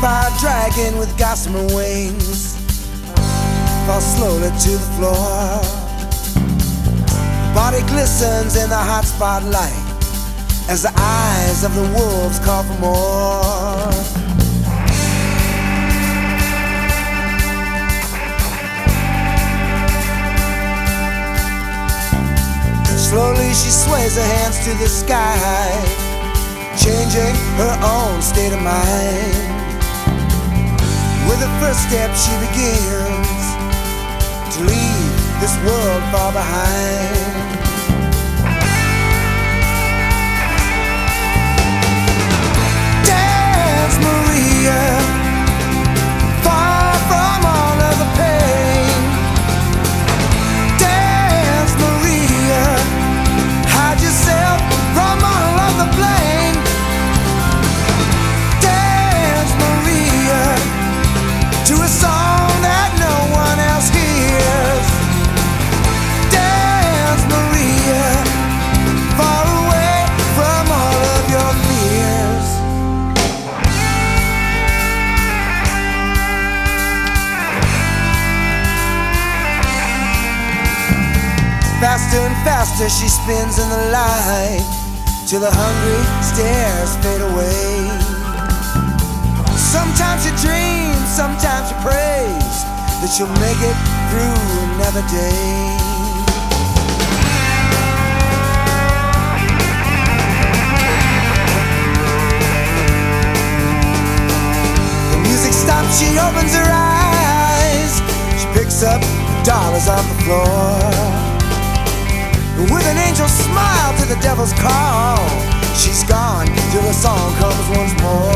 fire dragon with gossamer wings falls slowly to the floor. Body glistens in the hot spotlight as the eyes of the wolves call for more. Slowly she sways her hands to the sky, changing her own state of mind. With the first step she begins to leave this world far behind. Dance, Maria, far from all of the pain. Dance, Maria, hide yourself from all of the blame. Dance, Maria, to a song that no one else hears. Dance, Maria, far away from all of your fears. Faster and faster she spins in the light, till the hungry stares fade away. Sometimes she dreams, sometimes she prays that she'll make it through another day. The music stops, she opens her eyes. She picks up the dollars off the floor. With an angel's smile to the devil's call, she's gone till the song comes once more.